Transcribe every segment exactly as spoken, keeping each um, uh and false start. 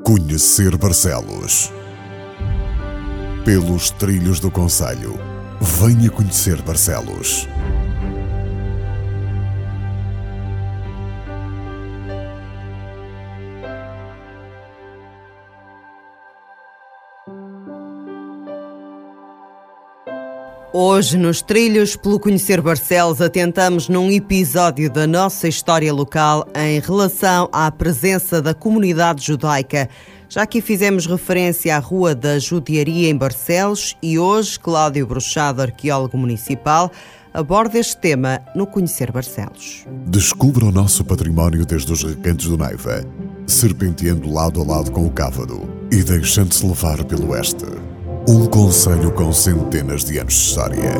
Conhecer Barcelos. Pelos trilhos do concelho, venha conhecer Barcelos. Hoje, nos Trilhos pelo Conhecer Barcelos, atentamos num episódio da nossa história local em relação à presença da comunidade judaica. Já aqui fizemos referência à Rua da Judiaria em Barcelos e hoje Cláudio Bruchado, arqueólogo municipal, aborda este tema no Conhecer Barcelos. Descubra o nosso património desde os recantos do Neiva, serpenteando lado a lado com o Cávado e deixando-se levar pelo oeste. Um concelho com centenas de anos de história.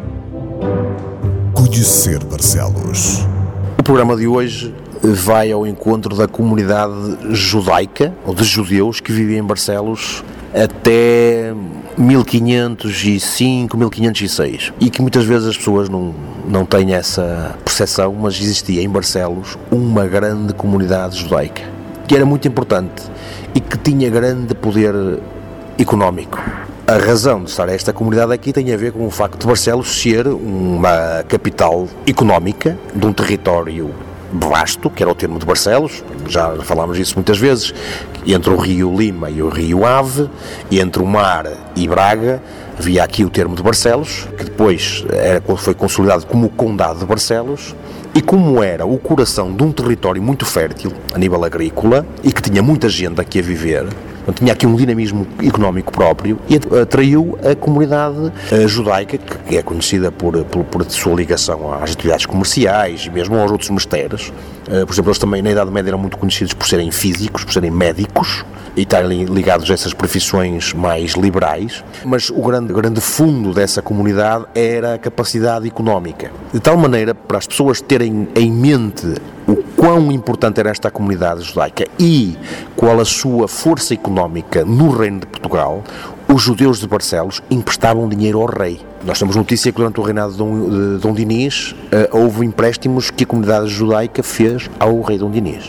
Conhecer Barcelos. O programa de hoje vai ao encontro da comunidade judaica, ou de judeus, que vivia em Barcelos até mil quinhentos e cinco, mil quinhentos e seis. E que muitas vezes as pessoas não, não têm essa percepção, mas existia em Barcelos uma grande comunidade judaica, que era muito importante e que tinha grande poder económico. A razão de estar esta comunidade aqui tem a ver com o facto de Barcelos ser uma capital económica de um território vasto, que era o termo de Barcelos, já falámos disso muitas vezes, entre o rio Lima e o rio Ave, e entre o mar e Braga, havia aqui o termo de Barcelos, que depois era, foi consolidado como o Condado de Barcelos, e como era o coração de um território muito fértil a nível agrícola, e que tinha muita gente aqui a viver, tinha aqui um dinamismo económico próprio e atraiu a comunidade judaica, que é conhecida por, por, por sua ligação às atividades comerciais e mesmo aos outros mistérios. Por exemplo, eles também na Idade Média eram muito conhecidos por serem físicos, por serem médicos e estarem ligados a essas profissões mais liberais, mas o grande, grande fundo dessa comunidade era a capacidade económica. De tal maneira, para as pessoas terem em mente o quão importante era esta comunidade judaica e qual a sua força económica no Reino de Portugal, os judeus de Barcelos emprestavam dinheiro ao rei. Nós temos notícia que durante o reinado de Dom, de Dom Dinis uh, houve empréstimos que a comunidade judaica fez ao rei Dom Dinis.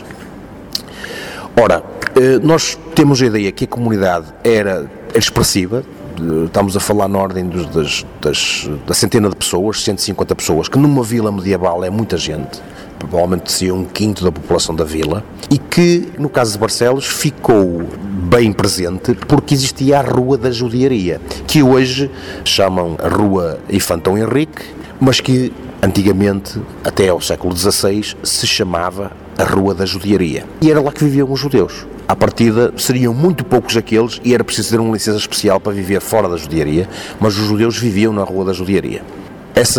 Ora, uh, nós temos a ideia que a comunidade era expressiva. Estamos a falar na ordem dos, das, das, da centena de pessoas, cento e cinquenta pessoas, que numa vila medieval é muita gente, provavelmente seria um quinto da população da vila, e que, no caso de Barcelos, ficou bem presente porque existia a Rua da Judiaria, que hoje chamam a Rua Infantão Henrique, mas que antigamente, até ao século dezasseis, se chamava a Rua da Judiaria. E era lá que viviam os judeus. À partida, seriam muito poucos aqueles e era preciso ter uma licença especial para viver fora da judiaria, mas os judeus viviam na Rua da Judiaria. Essa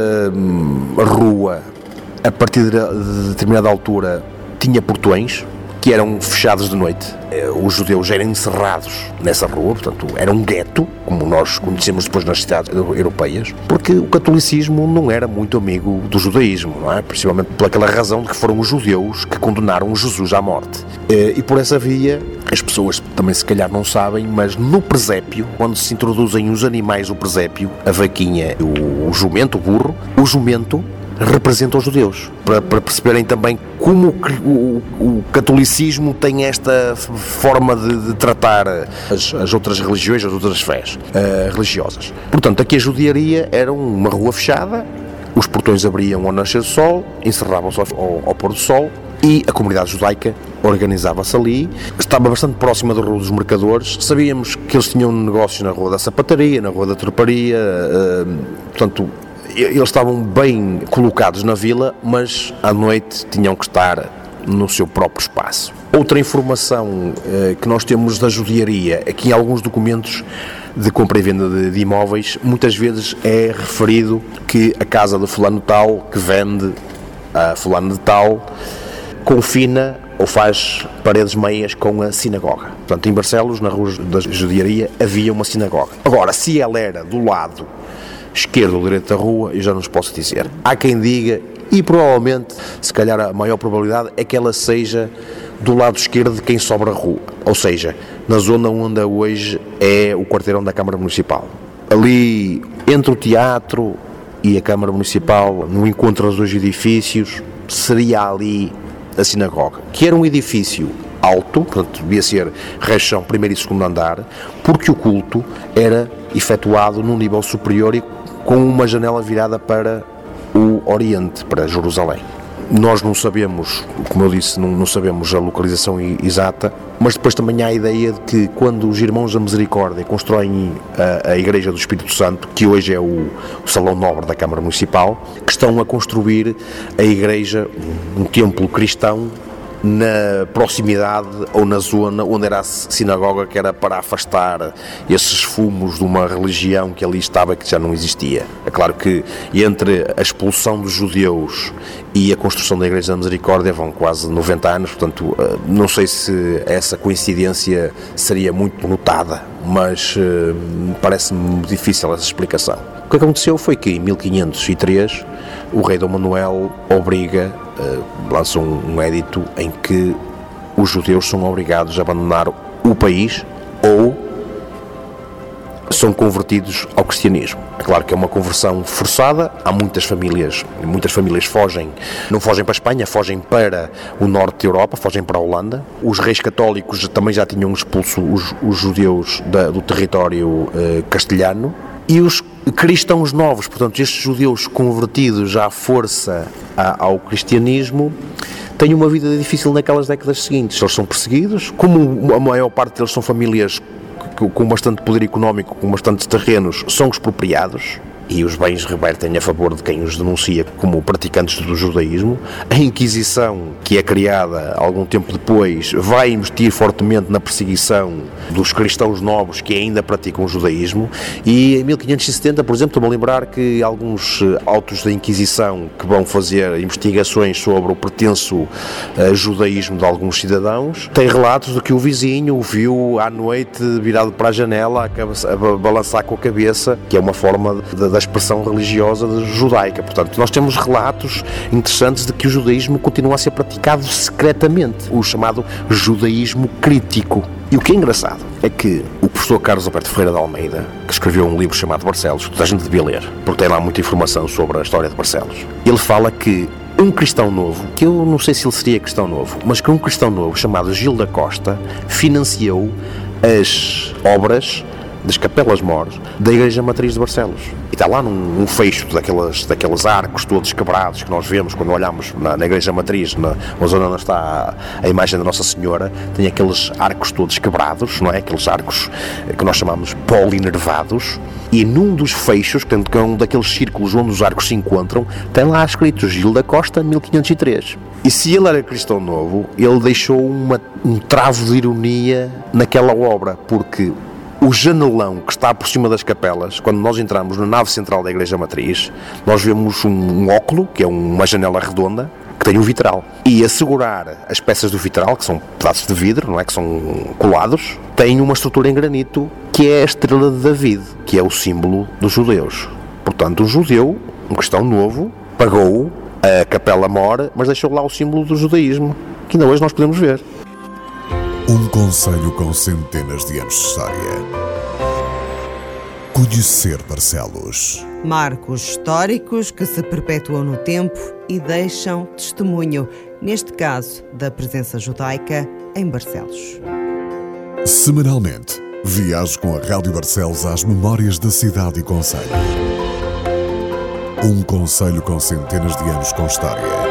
hum, rua, a partir de determinada altura, tinha portões que eram fechados de noite. Os judeus eram encerrados nessa rua, portanto, era um gueto, como nós conhecemos depois nas cidades europeias, porque o catolicismo não era muito amigo do judaísmo, não é? Principalmente pelaquela razão de que foram os judeus que condenaram Jesus à morte. E por essa via, as pessoas também se calhar não sabem, mas no presépio, quando se introduzem os animais do presépio, a vaquinha, o, o jumento, o burro, o jumento representa os judeus, para, para perceberem também como o, o, o catolicismo tem esta forma de, de tratar as, as outras religiões, as outras fés uh, religiosas. Portanto, aqui a judiaria era uma rua fechada, os portões abriam ao nascer do sol, encerravam-se ao, ao, ao pôr do sol, e a comunidade judaica organizava-se ali, estava bastante próxima da Rua dos Mercadores. Sabíamos que eles tinham negócios na Rua da Sapataria, na Rua da Troparia, uh, portanto, eles estavam bem colocados na vila, mas à noite tinham que estar no seu próprio espaço. Outra informação eh, que nós temos da judiaria é que em alguns documentos de compra e venda de, de imóveis, muitas vezes é referido que a casa de fulano tal, que vende a fulano de tal, confina ou faz paredes meias com a sinagoga. Portanto, em Barcelos, na Rua da Judiaria, havia uma sinagoga. Agora, se ela era do lado esquerdo ou direito da rua, eu já não os posso dizer. Há quem diga, e provavelmente, se calhar a maior probabilidade, é que ela seja do lado esquerdo de quem sobra a rua, ou seja, na zona onde hoje é o quarteirão da Câmara Municipal. Ali, entre o teatro e a Câmara Municipal, no encontro dos dois edifícios, seria ali a sinagoga, que era um edifício alto, portanto devia ser rechão primeiro e segundo andar, porque o culto era efetuado num nível superior e com uma janela virada para o Oriente, para Jerusalém. Nós não sabemos, como eu disse, não, não sabemos a localização exata, mas depois também há a ideia de que quando os Irmãos da Misericórdia constroem a, a Igreja do Espírito Santo, que hoje é o, o Salão Nobre da Câmara Municipal, que estão a construir a Igreja, um templo cristão, na proximidade ou na zona onde era a sinagoga, que era para afastar esses fumos de uma religião que ali estava, que já não existia. É claro que entre a expulsão dos judeus e a construção da Igreja da Misericórdia vão quase noventa anos, portanto não sei se essa coincidência seria muito notada, mas uh, parece-me difícil essa explicação. O que aconteceu foi que em mil quinhentos e três o rei Dom Manuel obriga, uh, lança um, um édito em que os judeus são obrigados a abandonar o país ou são convertidos ao cristianismo. É claro que é uma conversão forçada, há muitas famílias, muitas famílias fogem, não fogem para a Espanha, fogem para o norte da Europa, fogem para a Holanda. Os reis católicos também já tinham expulso os, os judeus da, do território uh, castelhano, e os cristãos novos, portanto estes judeus convertidos à força a, ao cristianismo, têm uma vida difícil naquelas décadas seguintes. Eles são perseguidos, como a maior parte deles são famílias com bastante poder económico, com bastantes terrenos, são expropriados e os bens revertem a favor de quem os denuncia como praticantes do judaísmo. A Inquisição, que é criada algum tempo depois, vai investir fortemente na perseguição dos cristãos novos que ainda praticam o judaísmo, e em mil quinhentos e setenta, por exemplo, estou-me a lembrar que alguns autos da Inquisição que vão fazer investigações sobre o pretenso uh, judaísmo de alguns cidadãos, têm relatos de que o vizinho o viu à noite virado para a janela a, cabeça, a balançar com a cabeça, que é uma forma de da expressão religiosa judaica. Portanto, nós temos relatos interessantes de que o judaísmo continua a ser praticado secretamente, o chamado judaísmo crítico. E o que é engraçado é que o professor Carlos Alberto Ferreira de Almeida, que escreveu um livro chamado Barcelos, que toda a gente devia ler, porque tem lá muita informação sobre a história de Barcelos, ele fala que um cristão novo, que eu não sei se ele seria cristão novo, mas que um cristão novo chamado Gil da Costa financiou as obras das capelas-mores da Igreja Matriz de Barcelos. E está lá num, num fecho daquelas, daqueles arcos todos quebrados que nós vemos quando olhamos na, na Igreja Matriz, na, na zona onde está a, a imagem da Nossa Senhora, tem aqueles arcos todos quebrados, não é? Aqueles arcos que nós chamamos polinervados, e num dos fechos, que é um daqueles círculos onde os arcos se encontram, tem lá escrito Gil da Costa, mil quinhentos e três. E se ele era cristão novo, ele deixou uma, um travo de ironia naquela obra, porque o janelão que está por cima das capelas, quando nós entramos na nave central da Igreja Matriz, nós vemos um, um óculo, que é uma janela redonda, que tem um vitral. E a segurar as peças do vitral, que são pedaços de vidro, não é, que são colados, tem uma estrutura em granito, que é a estrela de David, que é o símbolo dos judeus. Portanto, um judeu, um cristão novo, pagou a capela mor, mas deixou lá o símbolo do judaísmo, que ainda hoje nós podemos ver. Um concelho com centenas de anos de história. Conhecer Barcelos. Marcos históricos que se perpetuam no tempo e deixam testemunho, neste caso, da presença judaica em Barcelos. Semanalmente, viaje com a Rádio Barcelos às memórias da cidade e concelho. Um concelho com centenas de anos com história.